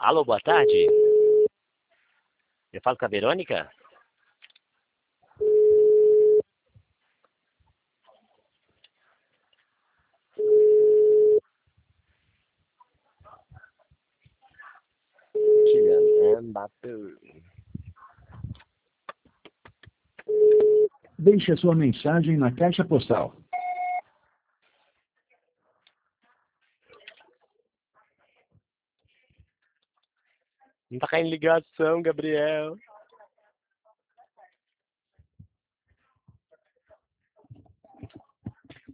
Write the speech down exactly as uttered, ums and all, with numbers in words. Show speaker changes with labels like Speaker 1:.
Speaker 1: Alô, boa tarde. Eu falo com a Verônica? Kylian Mbappé.
Speaker 2: Deixe a sua mensagem na caixa postal.
Speaker 1: Não tá caindo ligação, Gabriel.